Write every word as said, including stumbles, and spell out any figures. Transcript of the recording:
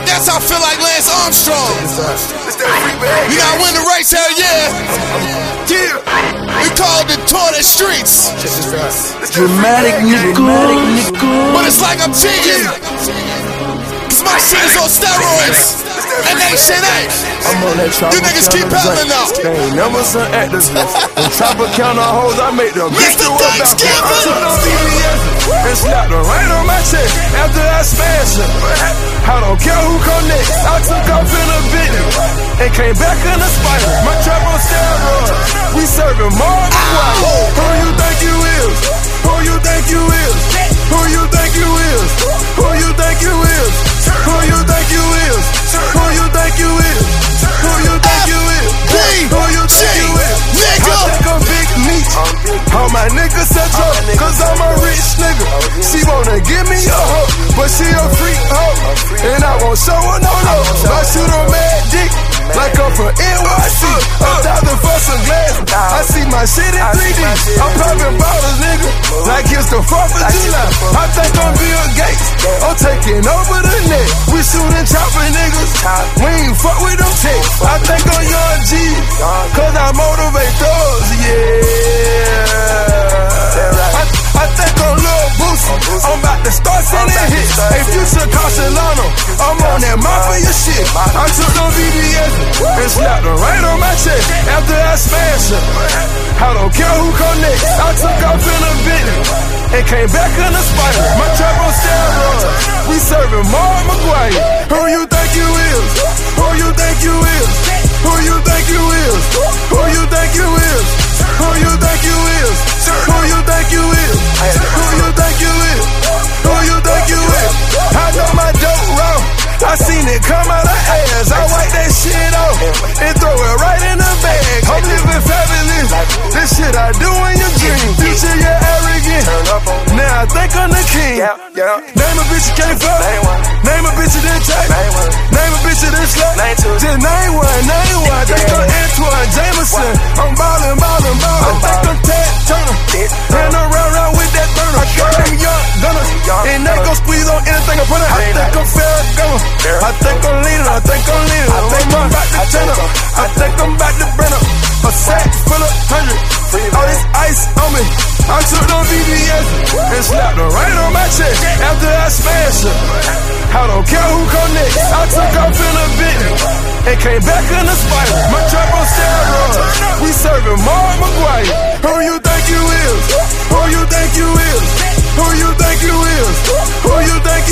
I guess I feel like Lance Armstrong. You gotta win the race, hell yeah. We call it the Tour de Streets. Dramatic nigga. But it's like I'm cheating. Cause my shit is on steroids. And they shit ain't. You niggas keep peddling now. They ain't never some actors. On top of counter hoes, I make them bitch Mister do a Thanksgiving. I took them B B S and slapped them right on my chest after I smashed them. I don't care who come next. I took off in a bit and came back in a spider. My trap on steroids. We serving more than white. Who you think you is? Who you think you is? Who you think you is? Who you think you is? Who you think you is? Who you think you is? Who you think you is? Who you think you is? Nigga. I think I'm big meat. All my niggas set up, cause I'm a rich nigga. She wanna give me a hoe, but she a freak hoe. And I won't show her no love. I shoot a mad dick, like I'm from N Y C. A thousand for some glass. I see my shit in three D. I'm popping bottles, nigga, like it's the fourth of July. I think I'm Bill Gates. I'm taking over the net. We shooting chopper niggas. We ain't fuck with them chicks. I think I'm Young G, cause I motivate those, yeah. I, I think I'm Lil Boosie. I'm about to start sending hits. Hey, Future Castellano, I'm on that mafia shit. I took them B B S and slapped them right on my chest after I smashed them. I don't care who come next. I took off in a bit and came back in a spider. My trap on steroids. We serving Mark McGuire. Who you think you is? Who you think you is? Who you think you is? Who you think you is? Who you think you is? Who you think you is? Who you think you is? Who you think you is? I know my dope raw. I seen it come out of ass. I wipe that shit off and throw it right in the bag. I'm living fabulous. This shit I do in your dream. Future, you're arrogant. Now I think I'm the king. Name a bitch you can't fuck. Name a bitch you didn't take. Name a bitch you didn't slut. Just name one, name one. I think I'm Antoine Jameson. I'm ballin', ballin', ballin'. I think I'm Ted Turner. Ran around, round with that burner. I got them young gunners. And they gon' squeeze on anything I put in. I think I'm Ferragamo. I think I'm leaning, I think I'm leaning. I think I'm about to turn up. I think I'm about to burn up. A sack full of hundred. All this ice on me. I took them B B S and slapped them right on my chest after I smashed them. I don't care who come next. I took off in a bit and came back in a spider. My trap on steroids. We serving Mark McGuire. Who you think you is? Who you think you is? Who you think you is? Who you think you